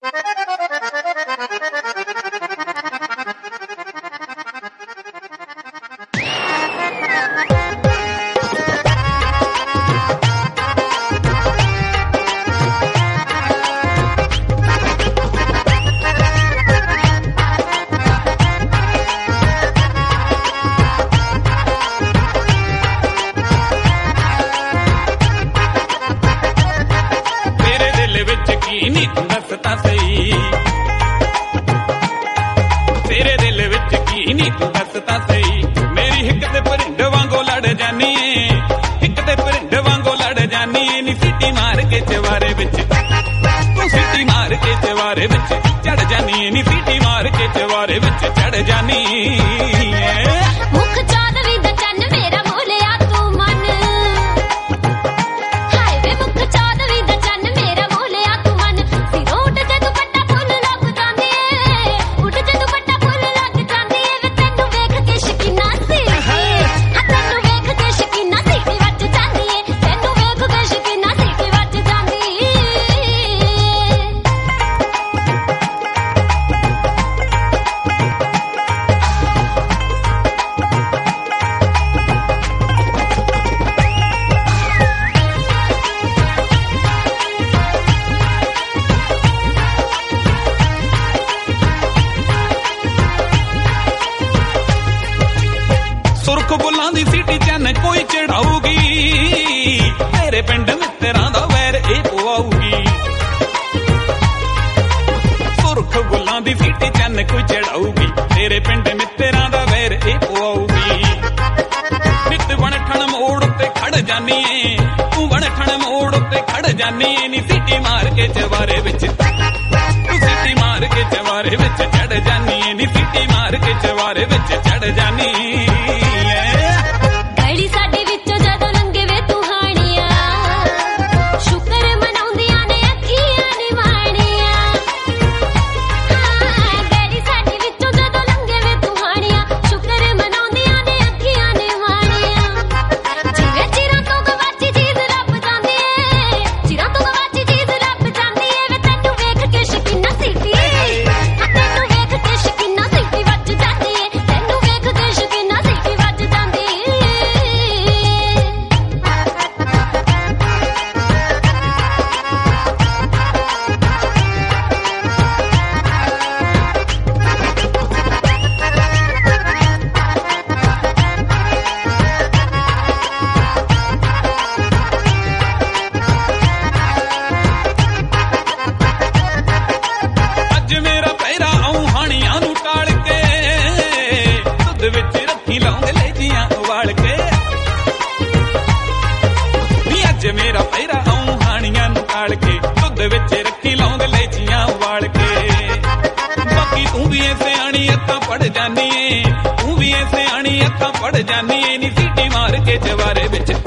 ਨੀ ਤੂੰ ਦੱਸ ਤਾਂ ਸਹੀ, ਤੇਰੇ ਦਿਲ ਵਿੱਚ ਕੀ ਨੀ ਤੂੰ ਦੱਸ ਤਾਂ ਸਹੀ। ਮੇਰੀ ਹਿੱਕ ਤੇ ਭਰਿੰਡ ਵਾਂਗੋ ਲੜ ਜਾਨੀ ਏ, ਹਿੱਕ ਤੇ ਭਰਿੰਡ ਵਾਂਗੋ ਲੜ ਜਾਨੀ ਏ। ਨੀ ਸੀਟੀ ਮਾਰ ਕੇ ਚਵਾਰੇ ਵਿੱਚ, ਤੂੰ ਸੀਟੀ ਮਾਰ ਕੇ ਚਵਾਰੇ ਵਿੱਚ ਚੜ ਜਾਨੀ ਏ। ਨੀ ਸੀਟੀ ਮਾਰ ਕੇ ਚਵਾਰੇ ਵਿੱਚ ਚੜ ਜਾਨੀ ਏ। ਮੁੱਖ ਚਾਦਵੀ ਦਾ ਚੰਨ ਮੇਰਾ ਮੋਲਿਆ ਤੂੰ ਮਨ, ਹਾਏ ਵੇ ਮੁੱਖ ਚਾਦਵੀ ਦਾ ਚੰਨ ਮੇਰਾ ਮੋਲਿਆ ਤੂੰ ਮਨ। ਸਿਰੋਂ ਉੱਡ ਜੇ ਦੁਪੱਟਾ ਫੁੱਲ ਲੱਗ ਜਾਂਦੀ ਏ, ਉੱਡ ਜੇ ਦੁਪੱਟਾ ਫੁੱਲ ਲੱਗ ਜਾਂਦੀ ਏ। ਵੇ ਤੈਨੂੰ ਵੇਖ ਕੇ ਸ਼ਕੀਨਾ ਸੀਟੀ, ਹਾਂ ਤੈਨੂੰ ਵੇਖ ਕੇ ਸ਼ਕੀਨਾ ਸੀਟੀ ਵੱਜ ਜਾਂਦੀ ਏ। ਤੈਨੂੰ ਵੇਖ ਕੇ ਸ਼ਕੀਨਾ ਸੀਟੀ ਵੱਜ ਜਾਂਦੀ ਏ। ਸੁਰਖ ਬੁੱਲਾਂ ਦੀ ਸੀਟੀ ਚੰਨ ਕੋਈ ਚੜਾਊਗੀ, ਤੇਰੇ ਪਿੰਡ ਮਿੱਤਰਾਂ ਦਾ ਵੈਰ ਇਹ ਪਵਾਊਗੀ। ਸੁਰਖ ਬੁੱਲਾਂ ਦੀ ਸੀਟੀ ਚੰਨ ਕੋਈ ਚੜਾਊਗੀ, ਤੇਰੇ ਪਿੰਡ ਮਿੱਤਰਾਂ ਦਾ ਵੈਰ ਇਹ ਪਵਾਊਗੀ। ਨਿੱਤ ਬਣ ਠਣ ਮੋੜ ਉੱਤੇ ਖੜ ਜਾਨੀ ਏ, ਤੂੰ ਬਣ ਠਣ ਮੋੜ ਉੱਤੇ ਖੜ ਜਾਨੀ ਏ। ਨੀ ਸੀਟੀ ਮਾਰ ਕੇ ਚਵਾਰੇ ਵਿੱਚ, ਤੂੰ ਸੀਟੀ ਮਾਰ ਕੇ ਚਵਾਰੇ ਵਿੱਚ ਚੜ ਜਾਨੀ ਏ। ਨੀ ਸੀਟੀ ਮਾਰ ਕੇ ਚਵਾਰੇ ਵਿੱਚ ਚੜ ਜਾਨੀ ਏ। ਗਲੀ ਸਾਡੇ ਵਿੱਚੋਂ ਜਦੋਂ ਲੰਘੇ ਵੇ ਤੂੰ ਹਾਣੀਆਂ, ਸ਼ੁਕਰ ਮਨਾਉਂਦੀਆਂ ਨੇ ਅੱਖੀਆਂ ਨਿਵਾਣੀਆਂ। ਹਾਂ ਗਲੀ ਸਾਡੇ ਵਿੱਚੋਂ ਜਦੋਂ ਲੰਘੇ ਵੇ ਤੂੰ ਹਾਣੀਆਂ, ਸ਼ੁਕਰ ਮਨਾਉਂਦੀਆਂ ਨੇ ਅੱਖੀਆਂ ਨਿਵਾਣੀਆਂ। ਜਿਵੇਂ ਚਿਰਾਂ ਤੋਂ ਗਵਾਚੀ ਚੀਜ਼ ਲੱਭ ਜਾਂਦੀ ਏ, ਚਿਰਾਂ ਤੋਂ ਗਵਾਚੀ ਚੀਜ਼ ਲੱਭ ਜਾਂਦੀ ਏ। ਵੇ ਤੈਨੂੰ ਵੇਖ ਕੇ ਸ਼ਕੀਨਾ ਸੀਟੀ, ਹਾਂ ਤੈਨੂੰ ਵੇਖ ਕੇ ਸ਼ਕੀਨਾ ਸੀਟੀ ਵੱਜ ਜਾਂਦੀ ਏ। ਤੈਨੂੰ ਵੇਖ ਕੇ ਸ਼ਕੀਨਾ ਸੀਟੀ ਵੱਜ ਜਾਂਦੀ ਏ। ਅੱਜ ਮੇਰਾ ਪਹਿਰਾ ਆਉਂ ਹਾਣੀਆਂ ਨੂੰ ਟਾਲ ਕੇ, ਦੁੱਧ ਵਿੱਚ ਰੱਖੀ ਲੌਂਗ ਲੈਚੀਆਂ ਉਬਾਲ ਕੇ। ਨੀ ਅੱਜ ਮੇਰਾ ਪਹਿਰਾ ਆਉਂ ਹਾਣੀਆਂ ਨੂੰ ਟਾਲ ਕੇ, ਦੁੱਧ ਵਿੱਚ ਰੱਖੀ ਲੌਂਗ ਲੈਚੀਆਂ ਉਬਾਲ ਕੇ। ਬਾਕੀ ਤੂੰ ਵੀ ਐ ਸਿਆਣੀ ਅੱਖਾਂ ਪੜ ਜਾਨੀ ਏ, ਤੂੰ ਵੀ ਐ ਸਿਆਣੀ ਅੱਖਾਂ ਪੜ ਜਾਨੀ ਏ। ਨੀ ਸੀਟੀ ਮਾਰ ਕੇ ਚਵਾਰੇ ਵਿੱਚ